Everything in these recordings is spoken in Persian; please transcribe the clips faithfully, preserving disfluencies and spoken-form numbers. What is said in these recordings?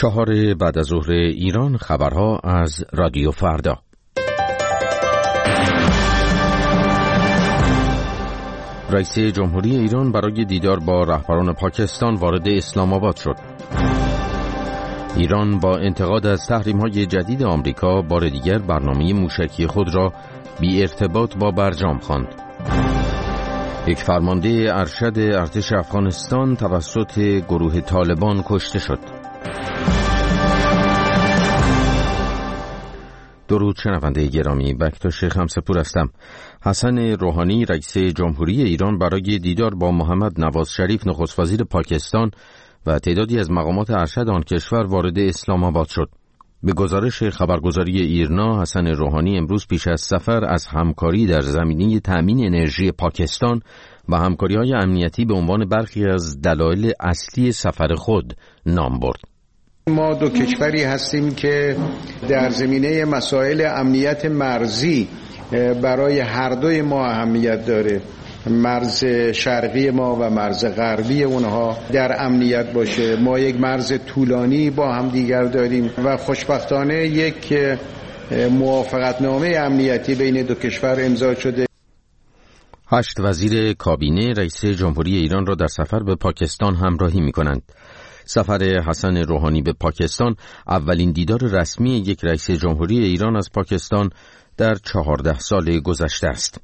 چهار بعد از ظهر ایران، خبرها از رادیو فردا. رئیس جمهوری ایران برای دیدار با رهبران پاکستان وارد اسلام آباد شد. ایران با انتقاد از تحریم‌های جدید آمریکا بار دیگر برنامه موشکی خود را بی ارتباط با برجام خواند. یک فرمانده ارشد ارتش افغانستان توسط گروه طالبان کشته شد. درود شنونده گرامی، بکتاش خمسپور هستم. حسن روحانی رئیس جمهوری ایران برای دیدار با محمد نواز شریف نخست وزیر پاکستان و تعدادی از مقامات ارشد آن کشور وارد اسلام آباد شد. به گزارش خبرگزاری ایرنا، حسن روحانی امروز پیش از سفر از همکاری در زمینه تأمین انرژی پاکستان و همکاری‌های امنیتی به عنوان برخی از دلایل اصلی سفر خود نام برد. ما دو کشوری هستیم که در زمینه مسائل امنیت مرزی برای هر دوی ما اهمیت داره. مرز شرقی ما و مرز غربی اونها در امنیت باشه. ما یک مرز طولانی با هم دیگر داریم و خوشبختانه یک موافقتنامه امنیتی بین دو کشور امضا شده. هشت وزیر کابینه رئیس جمهوری ایران را در سفر به پاکستان همراهی می کنند. سفر حسن روحانی به پاکستان اولین دیدار رسمی یک رئیس جمهوری ایران از پاکستان در چهارده سال گذشته است.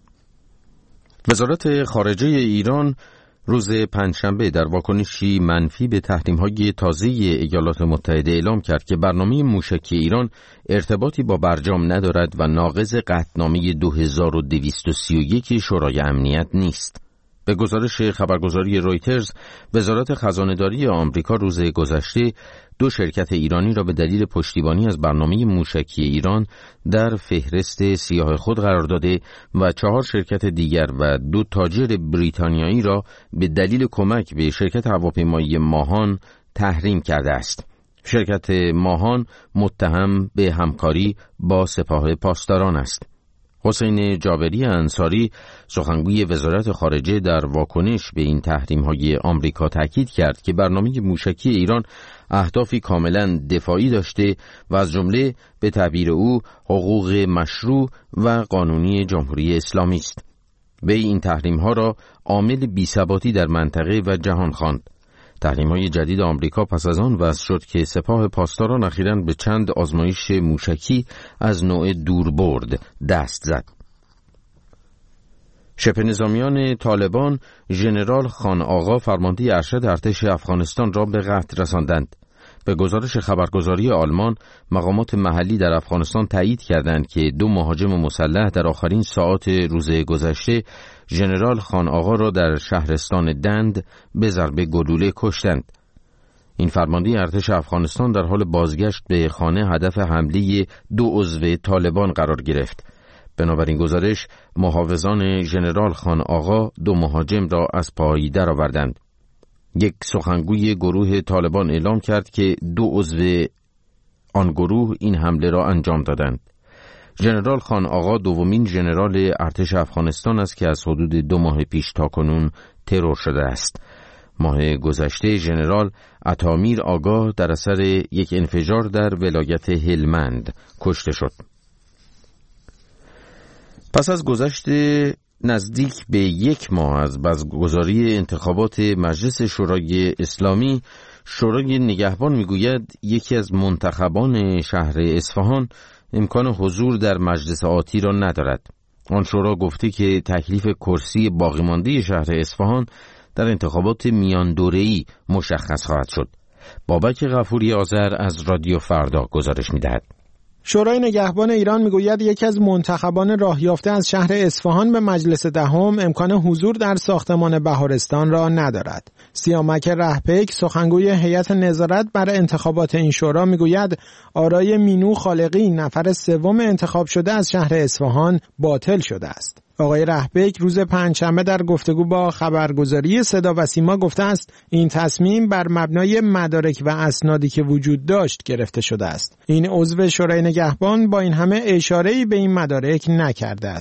وزارت خارجه ایران روز پنجشنبه در واکنشی منفی به تحریم‌های تازه ایالات متحده اعلام کرد که برنامه موشکی ایران ارتباطی با برجام ندارد و ناقض قطعنامه دو هزار و دویست و سی و یک شورای امنیت نیست. به گزارش خبرگزاری رویترز، وزارت خزانه‌داری آمریکا روز گذشته دو شرکت ایرانی را به دلیل پشتیبانی از برنامه موشکی ایران در فهرست سیاه خود قرار داده و چهار شرکت دیگر و دو تاجر بریتانیایی را به دلیل کمک به شرکت هواپیمایی ماهان تحریم کرده است. شرکت ماهان متهم به همکاری با سپاه پاسداران است. حسین جابری انصاری سخنگوی وزارت خارجه در واکنش به این تحریم‌های آمریکا تاکید کرد که برنامه موشکی ایران اهدافی کاملا دفاعی داشته و از جمله به تعبیر او حقوق مشروع و قانونی جمهوری اسلامی است. وی این تحریم‌ها را عامل بی‌ثباتی در منطقه و جهان خواند. تحریم‌های جدید آمریکا پس از آن وضع شد که سپاه پاسداران اخیراً به چند آزمایش موشکی از نوع دوربرد دست زد. شبه نظامیان طالبان ژنرال خان آقا فرمانده ارشد ارتش افغانستان را به قتل رساندند. به گزارش خبرگزاری آلمان، مقامات محلی در افغانستان تایید کردند که دو مهاجم مسلح در آخرین ساعات روز گذشته ژنرال خان آقا را در شهرستان دند به ضرب گلوله کشتند. این فرمانده ارتش افغانستان در حال بازگشت به خانه هدف حمله دو عضو طالبان قرار گرفت. بنابراین گزارش، محافظان ژنرال خان آقا دو مهاجم را از پای درآوردند. یک سخنگوی گروه طالبان اعلام کرد که دو عضو آن گروه این حمله را انجام دادند. ژنرال خان آقا دومین ژنرال ارتش افغانستان است که از حدود دو ماه پیش تاکنون ترور شده است. ماه گذشته ژنرال عطامیر آگاه در اثر یک انفجار در ولایت هلمند کشته شد. پس از گذشت نزدیک به یک ماه از برگزاری انتخابات مجلس شورای اسلامی، شورای نگهبان میگوید یکی از منتخبان شهر اصفهان امکان حضور در مجلس آتی را ندارد. آن شورا گفته که تکلیف کرسی باقی مانده شهر اصفهان در انتخابات میان دوره‌ای مشخص خواهد شد. بابک غفوری آذر از رادیو فردا گزارش می‌دهد. شورای نگهبان ایران میگوید یکی از منتخبان راه یافته از شهر اصفهان به مجلس دهم امکان حضور در ساختمان بهارستان را ندارد. سیامک رهپیک سخنگوی هیئت نظارت بر انتخابات این شورا میگوید آرای مینو خالقی نفر سوم انتخاب شده از شهر اصفهان باطل شده است. آقای رهپیک روز پنجشنبه در گفتگو با خبرگزاری صدا و سیما گفته است این تصمیم بر مبنای مدارک و اسنادی که وجود داشت گرفته شده است. این عضو شورای نگهبان با این همه اشاره‌ای به این مدارک نکرده است.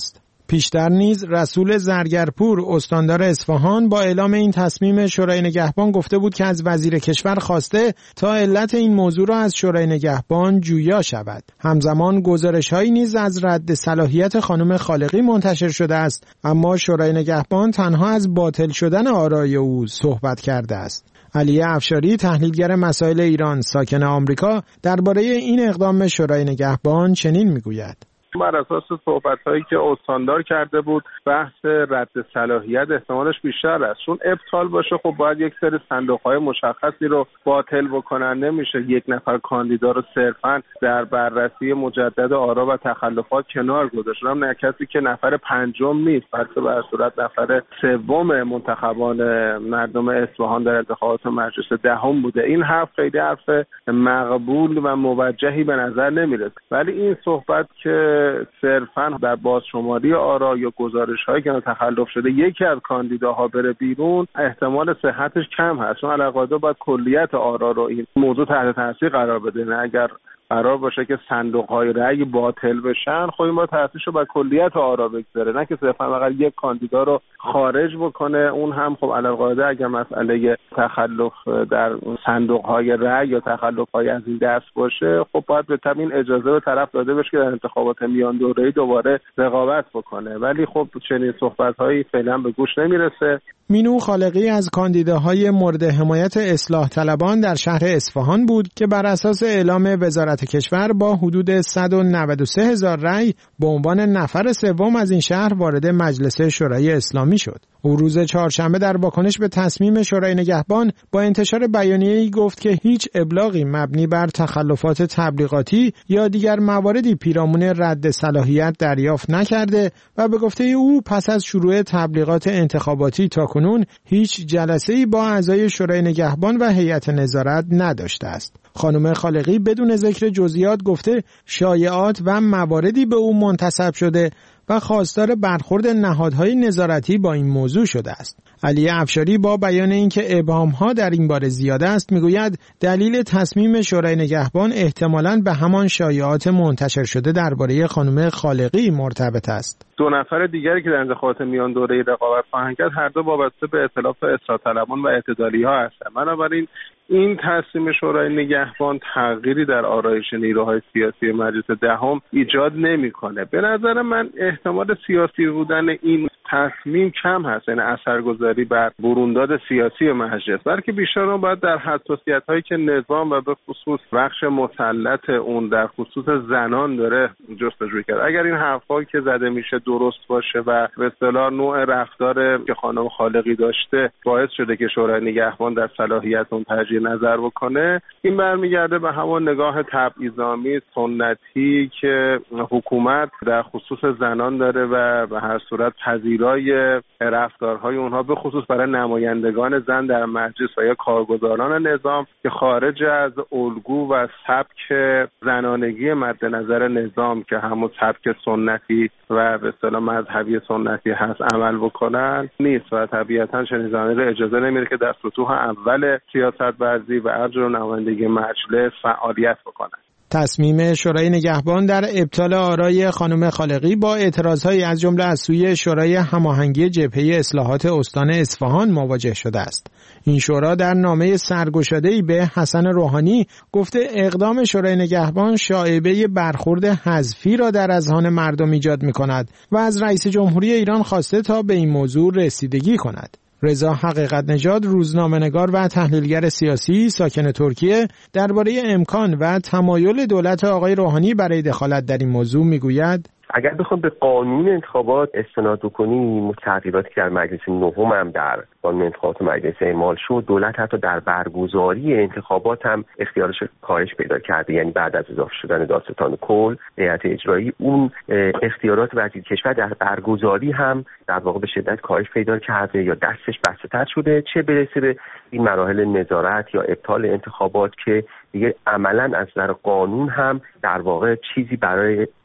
پیشتر نیز رسول زرگرپور استاندار اصفهان با اعلام این تصمیم شورای نگهبان گفته بود که از وزیر کشور خواسته تا علت این موضوع را از شورای نگهبان جویا شود. همزمان گزارش‌هایی نیز از رد صلاحیت خانم خالقی منتشر شده است، اما شورای نگهبان تنها از باطل شدن آرای او صحبت کرده است. علی افشاری، تحلیلگر مسائل ایران ساکن آمریکا، درباره این اقدام شورای نگهبان چنین میگوید: بر اساس صحبت‌هایی که استاندار کرده بود بحث رد صلاحیت احتمالش بیشتر است، چون ابطال باشه خب باید یک سری صندوق‌های مشخصی رو باطل بکنن. نمیشه یک نفر کاندیدا رو صرفاً در بررسی مجدد آرا و تخلفات کنار گذاشت. نه کسی که نفر پنجم نیست، بلکه به صورت نفر سوم منتخبان مردم اصفهان در انتخابات مجلس دهم بوده. این حرف خیلی حرف مقبول و موجهی به نظر نمیرسه، ولی این صحبت که صرفاً در بازشماری آرا یا گزارش‌هایی که تخلف شده یکی از کاندیداها بره بیرون، احتمال صحتش کم هست، چون علاوه باید کلیت آرا رو این موضوع تحت تاثیر قرار بده. نه اگر قرار باشه که صندوق‌های رأی باطل بشن، خب این با تاثیرشو بر کلیت آرا بگذاره، نه که صرفاً فقط یک کاندیدا رو خارج بکنه. اون هم خب علاوه اگر مسئله تخلف در صندوق‌های رأی یا تخلف‌های از این دست باشه، خب باید به تبعین اجازه به طرف داده بشه که در انتخابات میان دوره‌ای دوباره رقابت بکنه، ولی خب چنین صحبت‌هایی فعلا به گوش نمیرسه. مینو خالقی از کاندیداهای مورد حمایت اصلاح طلبان در شهر اصفهان بود که بر اساس اعلام وزارت کشور با حدود صد و نود و سه هزار رأی به عنوان نفر سوم از این شهر وارد مجلس شورای اسلامی شد. او روز چهارشنبه در واکنش به تصمیم شورای نگهبان با انتشار بیانیه‌ای گفت که هیچ ابلاغی مبنی بر تخلفات تبلیغاتی یا دیگر مواردی پیرامون رد صلاحیت دریافت نکرده و به گفته او پس از شروع تبلیغات انتخاباتی تا کنون هیچ جلسه‌ای با اعضای شورای نگهبان و هیئت نظارت نداشته است. خانم خالقی بدون ذکر جزئیات گفته شایعات و مواردی به او منتسب شده و خواستار برخورد نهادهای نظارتی با این موضوع شده است. علی افشاری با بیان اینکه ابهام‌ها در این باره زیاده است میگوید دلیل تصمیم شورای نگهبان احتمالاً به همان شایعات منتشر شده درباره خانم خالقی مرتبط است. دو نفر دیگری که در انتخابات میان دوره‌ای رقابت خواهند کرد هر دو وابسته به ائتلاف اصلاح طلبان و اعتدالی‌ها هستند. بنابراین این تصمیم شورای نگهبان تغییری در آرایش نیروهای سیاسی مجلس دهم ایجاد نمی‌کنه. به نظر من احتمال سیاسی بودن این تصمیم کم هست، یعنی اثرگذاری بر برونداد سیاسی مجلس، بلکه بیشتر باید در حساسیت‌هایی که نظام و به خصوص بخش مسلط اون در خصوص زنان داره جستجو کرد. اگر این حرفایی که زده میشه درست باشه و به اصطلاح نوع رفتار که خانم خالقی داشته باعث شده که شورای نگهبان در صلاحیت اون تجدید نظر بکنه، این برمیگرده به همون نگاه تبعیض‌آمیز سنتی که حکومت در خصوص زنان داره و به هر صورت پذیرای رفتارهای اونها به خصوص برای نمایندگان زن در مجلس و یا کارگزاران نظام که خارج از الگو و سبک زنانگی مد نظر نظام که همون سبک سنتی و به اصطلاح مذهبی سنتی هست عمل بکنن نیست و طبیعتاً چنین زنانی را اجازه نمیده که در سطوح اول سیاست ورزی و ارج و نمایندگی مجلس فعالیت بکنن. تصمیم شورای نگهبان در ابطال آرای خانم خالقی با اعتراضهای از جمله از سوی شورای هماهنگی جبهه اصلاحات استان اصفهان مواجه شده است. این شورا در نامه سرگشاده‌ای به حسن روحانی گفته اقدام شورای نگهبان شایعه برخورد حذفی را در اذهان مردم ایجاد می‌کند و از رئیس جمهوری ایران خواسته تا به این موضوع رسیدگی کند. رضا حقیقت نژاد، روزنامه‌نگار و تحلیلگر سیاسی ساکن ترکیه، درباره امکان و تمایل دولت آقای روحانی برای دخالت در این موضوع میگوید: اگر بخوام به قانون انتخابات استناد کنیم، تغییراتی که در مجلس نهم هم در قانون انتخابات مجلس اعمال شد، دولت حتی در برگزاری انتخابات هم اختیارش کاهش پیدا کرده. یعنی بعد از اضافه شدن دادستان کل هیئت اجرایی، اون اختیارات وزیر کشور در برگزاری هم در واقع به شدت کاهش پیدا کرده یا دستش بسته‌تر شده، چه برسه به این مراحل نظارت یا ابطال انتخابات که دیگه عملاً از نظر قانون هم در واقع چیزی برای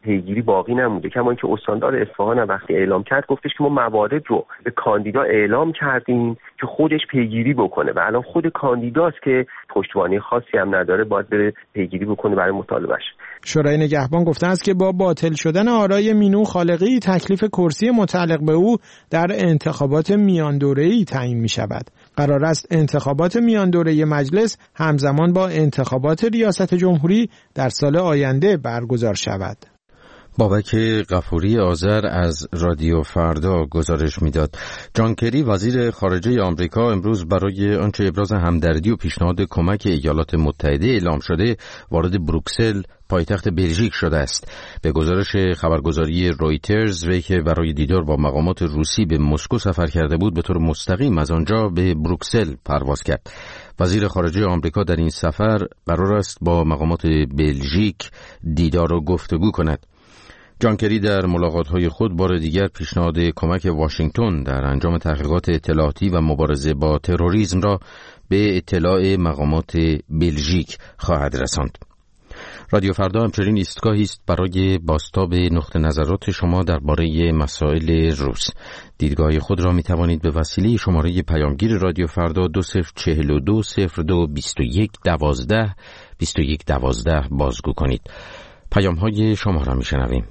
پیگیری باقی نمونده. کما اینکه استاندار اصفهان هم وقتی اعلام کرد گفتش که ما موارد رو به کاندیدا اعلام کردیم که خودش پیگیری بکنه و الان خود کاندیداست که پشتوانه خاصی هم نداره، باید بره پیگیری بکنه برای مطالبهش. شورای نگهبان گفته است که با باطل شدن آرای مینو خالقی تکلیف کرسی متعلق به او در انتخابات میان دوره‌ای تعیین می‌شود. قرار است انتخابات میان دوره مجلس همزمان با انتخابات ریاست جمهوری در سال آینده برگزار شود. بابک غفوری آذر از رادیو فردا گزارش میداد. جان کری وزیر خارجه آمریکا امروز برای آنچه ابراز همدردی و پیشنهاد کمک ایالات متحده اعلام شده وارد بروکسل پایتخت بلژیک شده است. به گزارش خبرگزاری رویترز، وی که برای دیدار با مقامات روسی به مسکو سفر کرده بود به طور مستقیم از آنجا به بروکسل پرواز کرد. وزیر خارجه آمریکا در این سفر قرار است با مقامات بلژیک دیدار و گفتگو کند. جان کری در ملاقات‌های خود بار دیگر پیشنهاد کمک واشنگتن در انجام تحقیقات اطلاعاتی و مبارزه با تروریسم را به اطلاع مقامات بلژیک خواهد رساند. رادیو فردا همچنین ایستگاهی است برای بازتاب نقطه نظرات شما درباره مسائل روز. دیدگاه خود را می توانید به وسیله شماره پیامگیر رادیو فردا دو صفر چهل و دو صفر دو بیست و یک دوازده بیست و یک دوازده بازگو کنید. پیام های شما را می شنویم.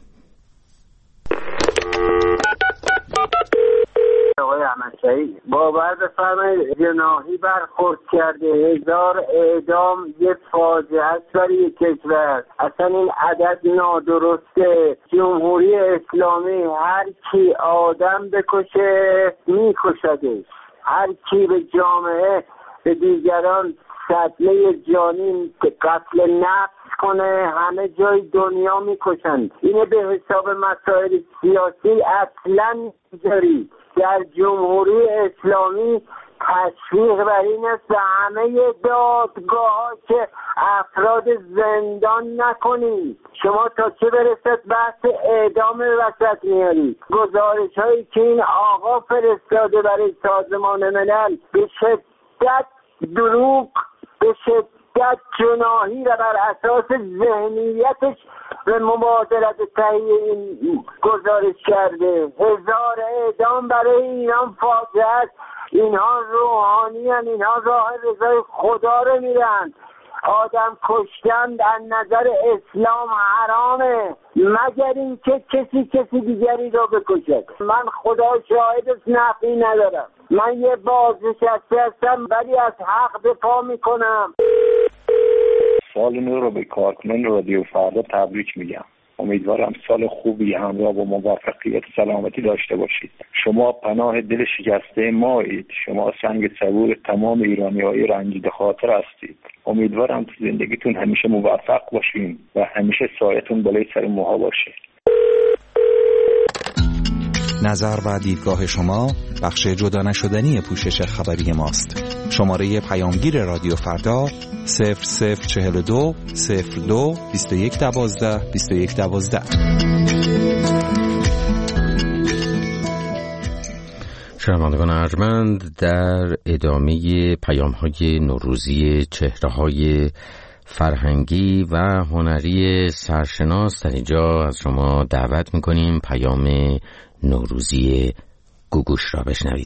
آقای احمدشاهی باور بفرمایید جناحی برخورد کرده، هزار اعدام یه فاجعه است برای کشور. اصلا این عدد نادرسته. جمهوری اسلامی هر کی آدم بکشه میکشدش، هر کی به جامعه به دیگران صدمه جانی قتل نفس کنه همه جای دنیا میکشند. اینه به حساب مسائل سیاسی اصلا نمیذاری. در جمهوری اسلامی تشویق بر این است به همه دادگاه که افراد زندان نکنید. شما تا چه برسد بحث اعدام وسط میارید. گزارش هایی که این آقا فرستاده برای سازمان ملل به شدت دروغ، به شدت جناحی و بر اساس ذهنیتش به مبادرت تهیه این گزارش کرده. هزار اعدام برای اینان فاجعه است. اینها روحانی هستند، اینها راه رضای خدا رو میرن. آدم کشتن در نظر اسلام حرامه مگر این که کسی کسی دیگری رو بکشد. من خدا شاهد نفی ندارم. من یه بازنشسته هستم ولی از حق دفاع میکنم. سال نو رو به کارکنان رادیو فردا تبریک میگم. امیدوارم سال خوبی همراه با موفقیت سلامتی داشته باشید. شما پناه دل شکسته مایید. شما سنگ صبور تمام ایرانی‌های رنجیده خاطر هستید. امیدوارم تو زندگیتون همیشه موفق باشین و همیشه سایتون بالای سر موها باشه. نظر و دیدگاه شما بخش جدا نشدنی پوشش خبری ماست. شماره پیامگیر رادیو فردا صفر صفر چهل و دو صفر دو بیست و یک دوازده بیست و یک دوازده. شنوندگان ارجمند، در ادامه پیام‌های نوروزی چهره‌های فرهنگی و هنری سرشناس در اینجا از شما دعوت می‌کنیم پیام نوروزی گوگوش را بشنوید.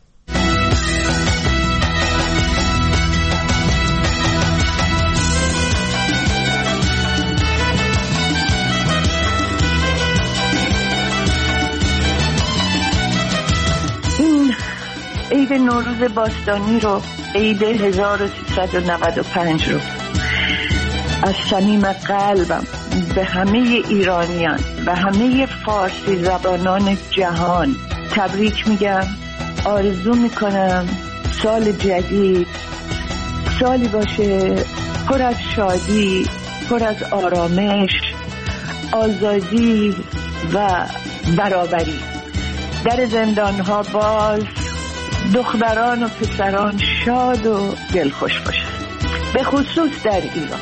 این عید نوروز باستانی رو، عید هزار و سیصد و نود و پنج رو از صمیم قلبم به همه ایرانیان و همه فارسی زبانان جهان تبریک میگم. آرزو میکنم سال جدید سالی باشه پر از شادی، پر از آرامش، آزادی و برابری. در زندانها باز دختران و پسران شاد و دلخوش باشن، به خصوص در ایران.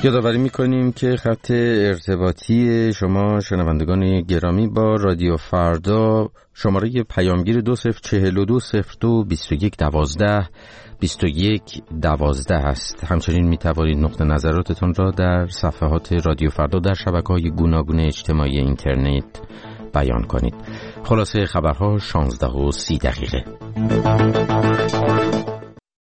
یادآوری میکنیم که خط ارتباطی شما شنوندگان گرامی با رادیو فردا شماره پیامگیر دو صفر چهل و دو صفر دو بیست و یک دوازده بیست و یک دوازده است. همچنین میتوانید نقطه نظراتتون را در صفحات رادیو فردا در شبکه‌های گوناگون اجتماعی اینترنت بیان کنید. خلاصه خبرها شانزده و سی دقیقه.